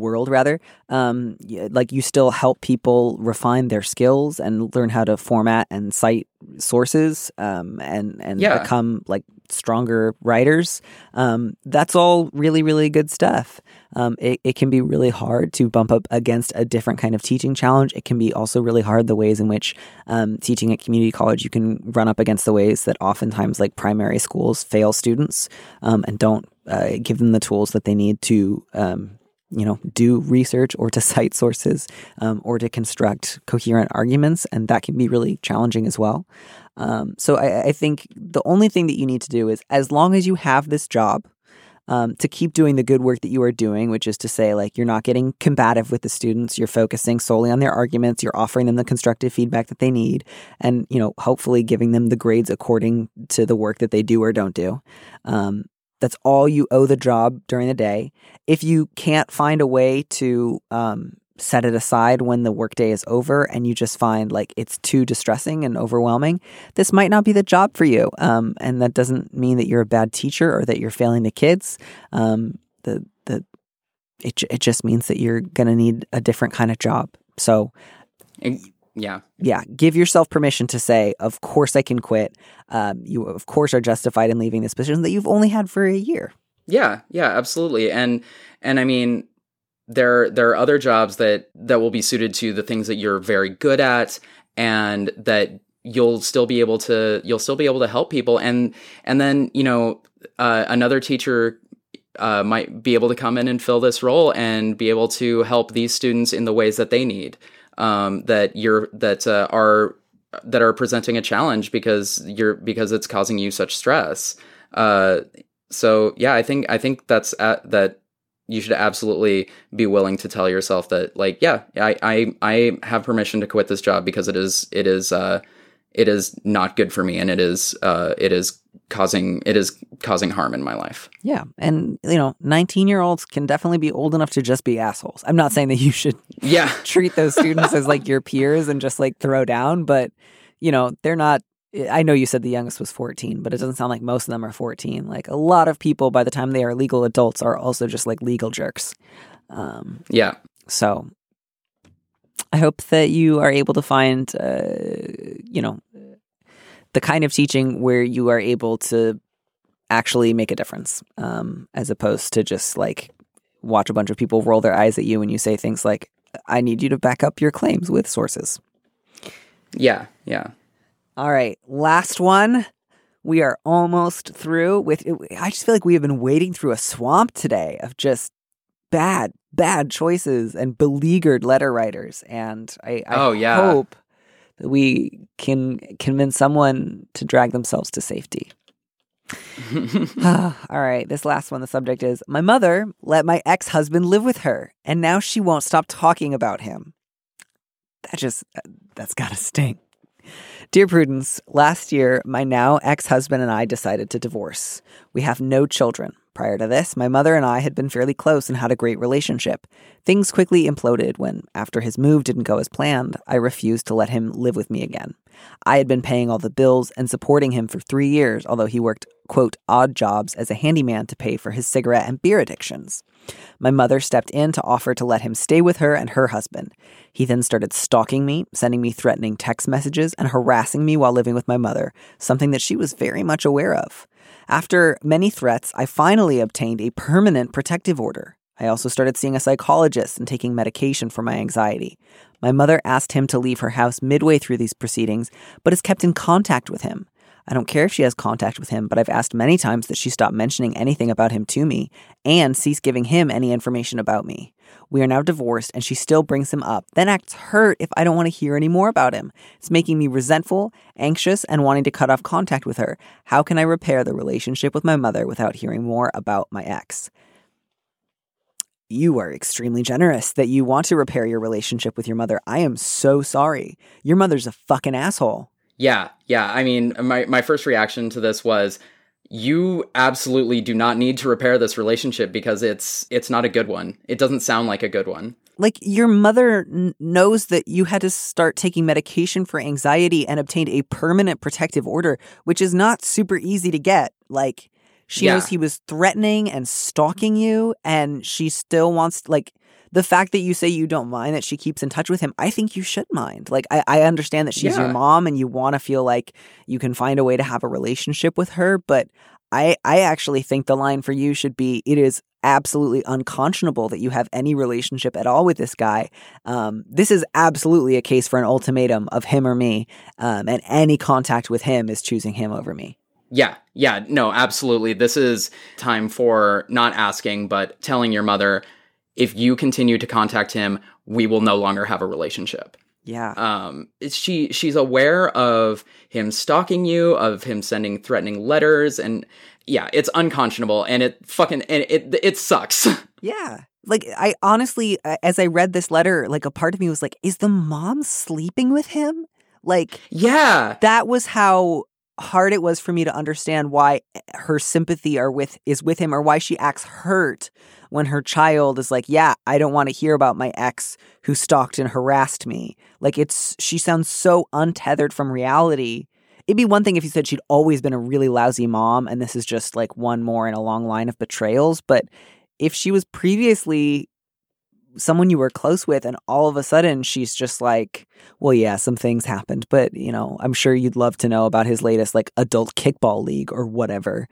You still help people refine their skills and learn how to format and cite sources, and become stronger writers. That's all really, really good stuff. It can be really hard to bump up against a different kind of teaching challenge. It can be also really hard the ways in which teaching at community college, you can run up against the ways that oftentimes primary schools fail students and don't give them the tools that they need to do research or to cite sources or to construct coherent arguments. And that can be really challenging as well. So I think the only thing that you need to do is, as long as you have this job, to keep doing the good work that you are doing, which is to say, you're not getting combative with the students, you're focusing solely on their arguments, you're offering them the constructive feedback that they need, and, hopefully giving them the grades according to the work that they do or don't do. That's all you owe the job during the day. If you can't find a way to set it aside when the workday is over and you just find like it's too distressing and overwhelming, this might not be the job for you. And that doesn't mean that you're a bad teacher or that you're failing the kids. It just means that you're going to need a different kind of job. So yeah, give yourself permission to say, of course I can quit. You of course are justified in leaving this position that you've only had for a year. Yeah, absolutely. And I mean, there are other jobs that will be suited to the things that you're very good at, and that you'll still be able to help people. And then, another teacher might be able to come in and fill this role and be able to help these students in the ways that they need, that are presenting a challenge because it's causing you such stress. So yeah, I think that you should absolutely be willing to tell yourself that, like, yeah, I have permission to quit this job because it is not good for me, and it is causing harm in my life. Yeah. And 19-year-olds can definitely be old enough to just be assholes. I'm not saying that you should treat those students as like your peers and just like throw down, but they're not. I know you said the youngest was 14, but it doesn't sound like most of them are 14. Like, a lot of people, by the time they are legal adults, are also just like legal jerks. So I hope that you are able to find, the kind of teaching where you are able to actually make a difference, as opposed to just like watch a bunch of people roll their eyes at you when you say things like, I need you to back up your claims with sources. Yeah. All right, last one. We are almost through with it. I just feel like we have been wading through a swamp today of just bad choices and beleaguered letter writers. And I hope that we can convince someone to drag themselves to safety. All right, this last one, the subject is, my mother let my ex-husband live with her, and now she won't stop talking about him. That's gotta sting. Dear Prudence, last year, my now ex-husband and I decided to divorce. We have no children. Prior to this, my mother and I had been fairly close and had a great relationship. Things quickly imploded when, after his move didn't go as planned, I refused to let him live with me again. I had been paying all the bills and supporting him for 3 years, although he worked, quote, odd jobs as a handyman to pay for his cigarette and beer addictions. My mother stepped in to offer to let him stay with her and her husband. He then started stalking me, sending me threatening text messages, and harassing me while living with my mother, something that she was very much aware of. After many threats, I finally obtained a permanent protective order. I also started seeing a psychologist and taking medication for my anxiety. My mother asked him to leave her house midway through these proceedings, but has kept in contact with him. I don't care if she has contact with him, but I've asked many times that she stop mentioning anything about him to me and cease giving him any information about me. We are now divorced, and she still brings him up, then acts hurt if I don't want to hear any more about him. It's making me resentful, anxious, and wanting to cut off contact with her. How can I repair the relationship with my mother without hearing more about my ex? You are extremely generous that you want to repair your relationship with your mother. I am so sorry. Your mother's a fucking asshole. Yeah. I mean, my first reaction to this was, you absolutely do not need to repair this relationship because it's not a good one. It doesn't sound like a good one. Like, your mother knows that you had to start taking medication for anxiety and obtained a permanent protective order, which is not super easy to get. Like, she knows he was threatening and stalking you, and she still wants, like, the fact that you say you don't mind that she keeps in touch with him, I think you should mind. Like, I understand that she's your mom and you want to feel like you can find a way to have a relationship with her, but I actually think the line for you should be, it is absolutely unconscionable that you have any relationship at all with this guy. This is absolutely a case for an ultimatum of him or me, and any contact with him is choosing him over me. Yeah, no, absolutely. This is time for not asking, but telling your mother, if you continue to contact him, we will no longer have a relationship. Yeah. She's aware of him stalking you, of him sending threatening letters, and it's unconscionable, and it sucks. Yeah. Like, I honestly, as I read this letter, like, a part of me was like, is the mom sleeping with him? Like, that was how hard it was for me to understand why her sympathy is with him, or why she acts hurt when her child is like, yeah, I don't want to hear about my ex who stalked and harassed me. Like, she sounds so untethered from reality. It'd be one thing if you said she'd always been a really lousy mom and this is just like one more in a long line of betrayals. But if she was previously someone you were close with and all of a sudden she's just like, well, yeah, some things happened, but I'm sure you'd love to know about his latest like adult kickball league or whatever.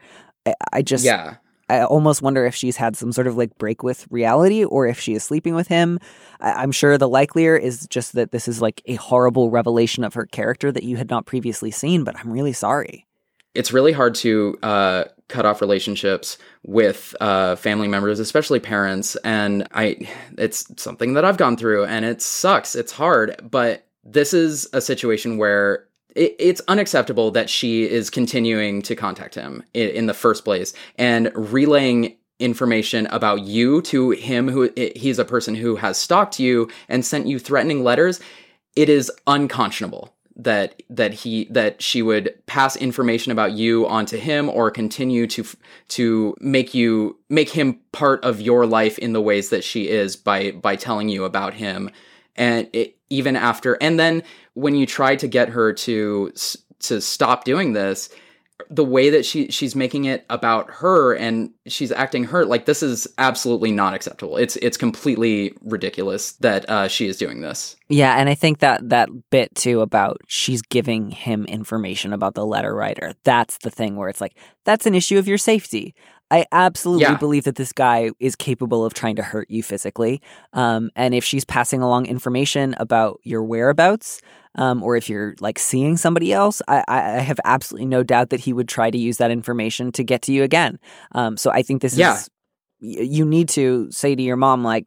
I almost wonder if she's had some sort of like break with reality or if she is sleeping with him. I'm sure the likelier is just that this is like a horrible revelation of her character that you had not previously seen, but I'm really sorry. It's really hard to cut off relationships with family members, especially parents. And it's something that I've gone through and it sucks. It's hard. But this is a situation where it's unacceptable that she is continuing to contact him in the first place and relaying information about you to him, he's a person who has stalked you and sent you threatening letters. It is unconscionable that she would pass information about you onto him or continue to make him part of your life in the ways that she is by telling you about him. And even after, and then when you try to get her to stop doing this, the way that she's making it about her and she's acting hurt, like, this is absolutely not acceptable. It's completely ridiculous that she is doing this. Yeah, and I think that bit too about she's giving him information about the letter writer, that's the thing where it's like, that's an issue of your safety. I absolutely believe that this guy is capable of trying to hurt you physically. And if she's passing along information about your whereabouts, or if you're like seeing somebody else, I have absolutely no doubt that he would try to use that information to get to you again. So I think this is, you need to say to your mom, like,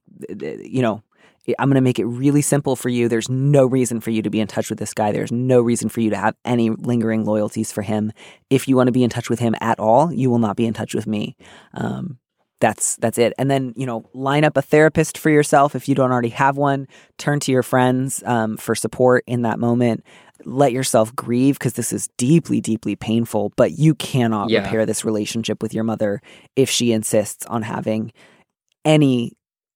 I'm going to make it really simple for you. There's no reason for you to be in touch with this guy. There's no reason for you to have any lingering loyalties for him. If you want to be in touch with him at all, you will not be in touch with me. That's it. And then, line up a therapist for yourself. If you don't already have one, turn to your friends for support in that moment. Let yourself grieve, because this is deeply, deeply painful, but you cannot repair this relationship with your mother if she insists on having any...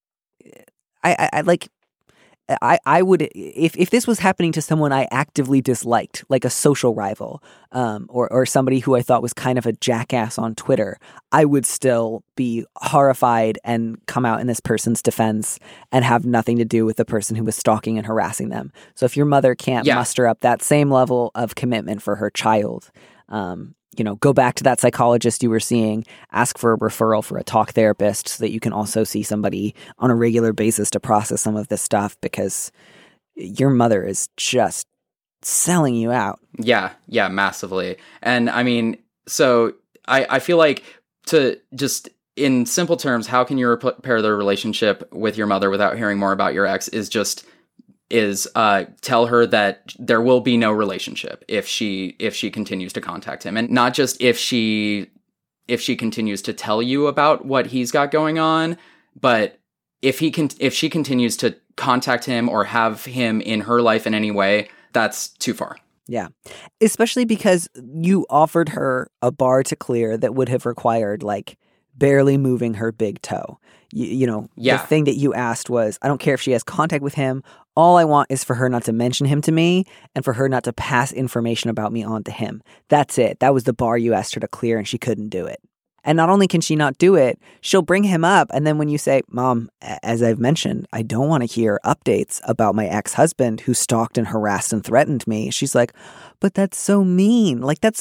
I would, if this was happening to someone I actively disliked, like a social rival, or somebody who I thought was kind of a jackass on Twitter, I would still be horrified and come out in this person's defense and have nothing to do with the person who was stalking and harassing them. So if your mother can't muster up that same level of commitment for her child, go back to that psychologist you were seeing, ask for a referral for a talk therapist so that you can also see somebody on a regular basis to process some of this stuff, because your mother is just selling you out. Yeah, massively. And I mean, so I feel like, to just in simple terms, how can you repair the relationship with your mother without hearing more about your ex is tell her that there will be no relationship if she continues to contact him, and not just if she continues to tell you about what he's got going on, but if she continues to contact him or have him in her life in any way, that's too far. Yeah, especially because you offered her a bar to clear that would have required like barely moving her big toe. The thing that you asked was, I don't care if she has contact with him. All I want is for her not to mention him to me and for her not to pass information about me on to him. That's it. That was the bar you asked her to clear, and she couldn't do it. And not only can she not do it, she'll bring him up. And then when you say, Mom, as I've mentioned, I don't want to hear updates about my ex-husband who stalked and harassed and threatened me. She's like, but that's so mean. Like, that's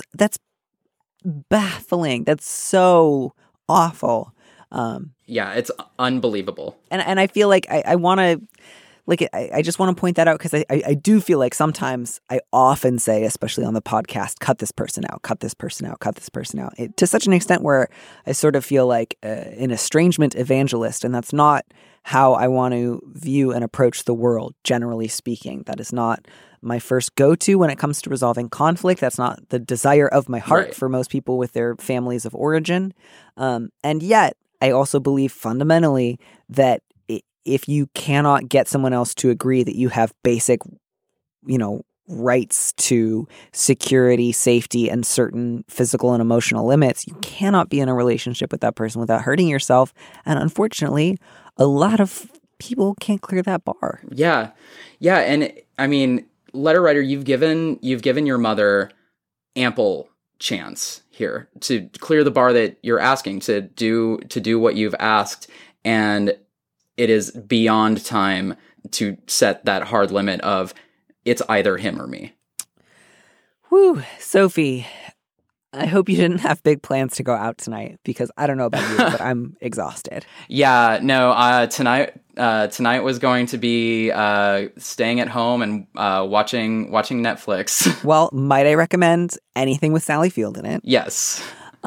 baffling. That's so awful. It's unbelievable. And I feel like I want to, I just want to point that out, because I do feel like sometimes I often say, especially on the podcast, cut this person out, cut this person out, cut this person out, to such an extent where I sort of feel like an estrangement evangelist. And that's not how I want to view and approach the world, generally speaking. That is not my first go-to when it comes to resolving conflict. That's not the desire of my heart for most people with their families of origin. And yet, I also believe fundamentally that if you cannot get someone else to agree that you have basic, rights to security, safety, and certain physical and emotional limits, you cannot be in a relationship with that person without hurting yourself. And unfortunately, a lot of people can't clear that bar. Yeah. Yeah. And I mean, letter writer, you've given your mother ample chance here to clear the bar that you're asking, to do what you've asked. And it is beyond time to set that hard limit of it's either him or me. Whew, Sophie, I hope you didn't have big plans to go out tonight, because I don't know about you, but I'm exhausted. Yeah, no, tonight was going to be staying at home and watching Netflix. Well, might I recommend anything with Sally Field in it? Yes.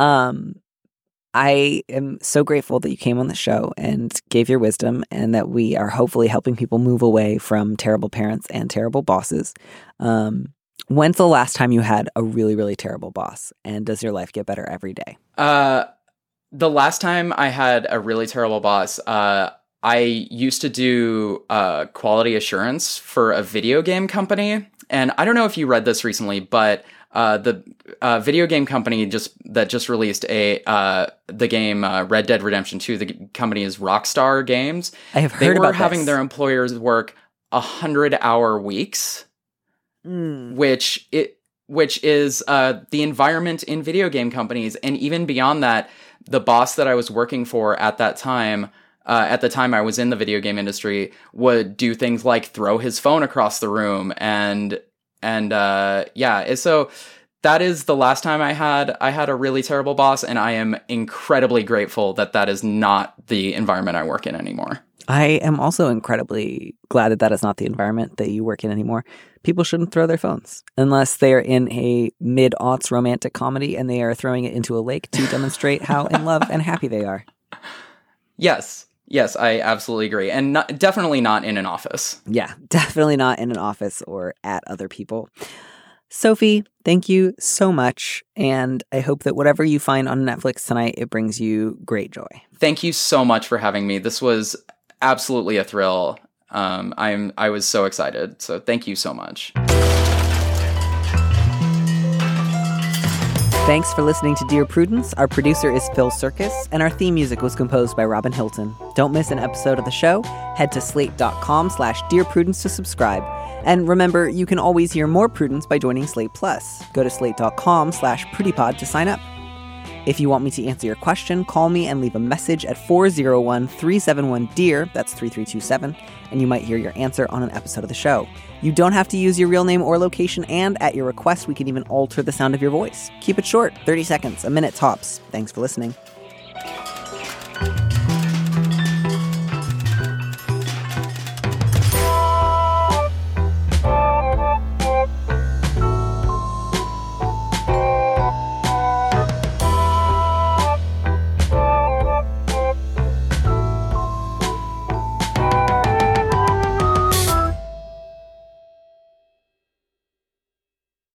I am so grateful that you came on the show and gave your wisdom, and that we are hopefully helping people move away from terrible parents and terrible bosses. When's the last time you had a really, really terrible boss? And does your life get better every day? The last time I had a really terrible boss, I used to do quality assurance for a video game company. And I don't know if you read this recently, but the video game company just released the game Red Dead Redemption 2. The company is Rockstar Games. I have heard about this. They were having their employers work 100-hour weeks, which is the environment in video game companies. And even beyond that, the boss that I was working for at that time, at the time I was in the video game industry, would do things like throw his phone across the room and so that is the last time I had a really terrible boss, and I am incredibly grateful that is not the environment I work in anymore. I am also incredibly glad that is not the environment that you work in anymore. People shouldn't throw their phones unless they are in a mid-aughts romantic comedy and they are throwing it into a lake to demonstrate how in love and happy they are. Yes, I absolutely agree. And definitely not in an office. Yeah, definitely not in an office or at other people. Sophie, thank you so much. And I hope that whatever you find on Netflix tonight, it brings you great joy. Thank you so much for having me. This was absolutely a thrill. I was so excited. So thank you so much. Thanks for listening to Dear Prudence. Our producer is Phil Circus, and our theme music was composed by Robin Hilton. Don't miss an episode of the show. Head to slate.com/Dear Prudence to subscribe. And remember, you can always hear more Prudence by joining Slate Plus. Go to slate.com/PrudyPod to sign up. If you want me to answer your question, call me and leave a message at 401-371-DEAR, that's 3327, and you might hear your answer on an episode of the show. You don't have to use your real name or location, and at your request, we can even alter the sound of your voice. Keep it short, 30 seconds, a minute tops. Thanks for listening.